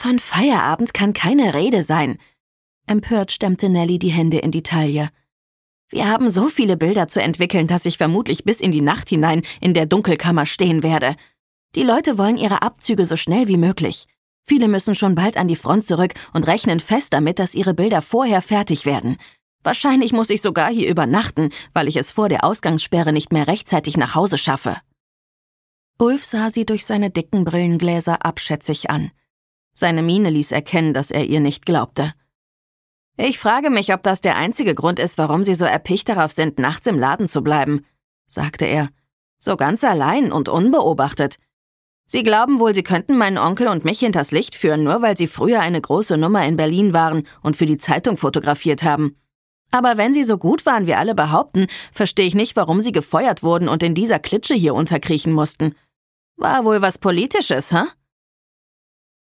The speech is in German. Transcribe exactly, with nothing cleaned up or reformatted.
Von Feierabend kann keine Rede sein. Empört stemmte Nellie die Hände in die Taille. Wir haben so viele Bilder zu entwickeln, dass ich vermutlich bis in die Nacht hinein in der Dunkelkammer stehen werde. Die Leute wollen ihre Abzüge so schnell wie möglich. Viele müssen schon bald an die Front zurück und rechnen fest damit, dass ihre Bilder vorher fertig werden. Wahrscheinlich muss ich sogar hier übernachten, weil ich es vor der Ausgangssperre nicht mehr rechtzeitig nach Hause schaffe. Ulf sah sie durch seine dicken Brillengläser abschätzig an. Seine Miene ließ erkennen, dass er ihr nicht glaubte. »Ich frage mich, ob das der einzige Grund ist, warum Sie so erpicht darauf sind, nachts im Laden zu bleiben«, sagte er. »So ganz allein und unbeobachtet. Sie glauben wohl, Sie könnten meinen Onkel und mich hinters Licht führen, nur weil Sie früher eine große Nummer in Berlin waren und für die Zeitung fotografiert haben. Aber wenn Sie so gut waren, wie alle behaupten, verstehe ich nicht, warum Sie gefeuert wurden und in dieser Klitsche hier unterkriechen mussten. War wohl was Politisches, hä?«